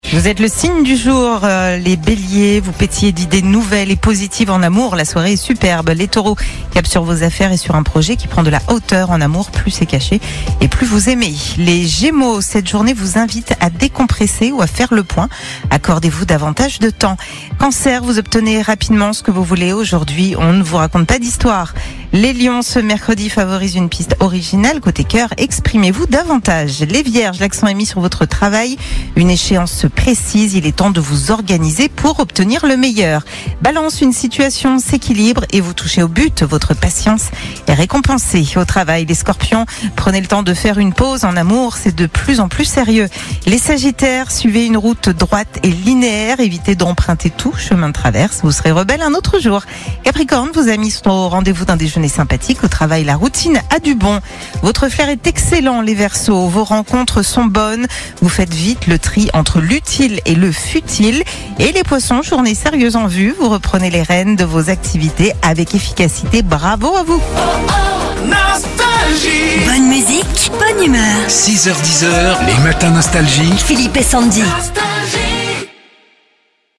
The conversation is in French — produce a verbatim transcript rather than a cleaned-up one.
Vous êtes le signe du jour, euh, les béliers, vous pétillez d'idées nouvelles et positives en amour, la soirée est superbe. Les taureaux, cap sur vos affaires et sur un projet qui prend de la hauteur en amour, plus c'est caché et plus vous aimez. Les gémeaux, cette journée vous invite à décompresser ou à faire le point, accordez-vous davantage de temps. Cancer, vous obtenez rapidement ce que vous voulez aujourd'hui, on ne vous raconte pas d'histoire. Les lions, ce mercredi favorise une piste originale, côté cœur, exprimez-vous davantage. Les vierges, l'accent est mis sur votre travail, une échéance se précise, il est temps de vous organiser pour obtenir le meilleur. Balance, une situation s'équilibre et vous touchez au but, votre patience est récompensée. Au travail, les scorpions, prenez le temps de faire une pause, en amour, c'est de plus en plus sérieux. Les sagittaires, suivez une route droite et linéaire, évitez d'emprunter tout chemin de traverse, vous serez rebelle un autre jour. Capricorne, vos amis sont au rendez-vous d'un déjeuner sympathique, au travail, la routine a du bon. Votre flair est excellent, les Verseaux, vos rencontres sont bonnes, vous faites vite le tri entre l'utile et le futile. Et les Poissons, journée sérieuse en vue, vous reprenez les rênes de vos activités avec efficacité, bravo à vous. Nostalgie. Bonne musique, bonne humeur. six heures dix, les matins Nostalgie. Philippe et Sandy. Nostalgie.